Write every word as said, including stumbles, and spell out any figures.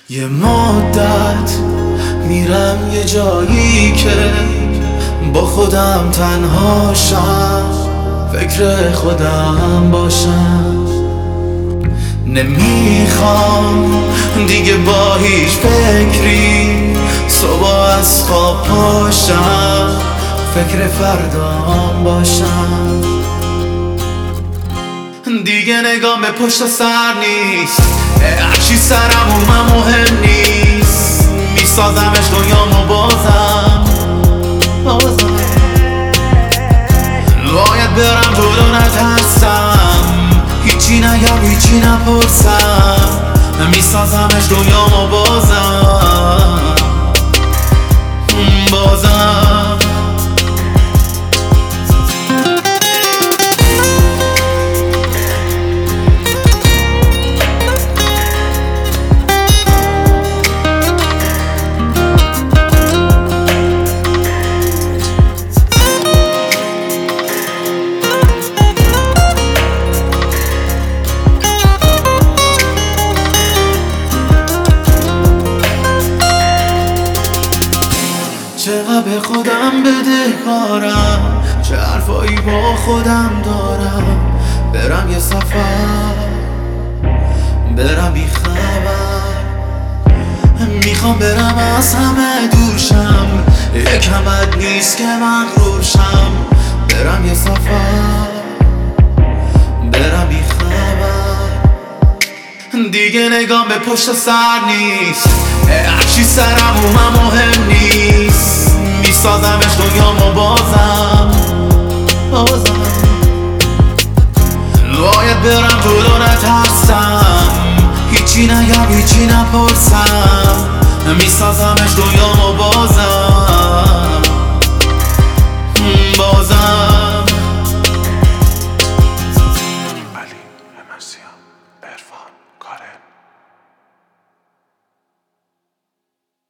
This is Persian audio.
یه مدت میرم یه جایی که با خودم تنهاشم، فکر خودم باشم. نمیخوام دیگه با هیچ فکری صبح از خواب پاشم، فکر فردام باشم. دیگه نگام به پشت سر نیست، هرچی سرم اومم مهم نیست. میسازمش دنیامو بازم بازم باید برم جلو نترسم، هیچی نگم هیچی نپرسم. میسازمش دنیامو بازم بازم چقدر به خودم بدهکارم، چه حرفایی با خودم دارم. برم یه سفر برم بی خبر، میخوام برم از همه دورشم، یکم بد نیست که مغرور شم. برم یه سفر برم بی خبر، دیگه نگام به پشت سر نیست، هرچی سرم اومم مهم نیست. میسازمش دنیامو بازم بازم باید برم جلو نترسم، هیچی نگم هیچی نپرسم. میسازمش دنیامو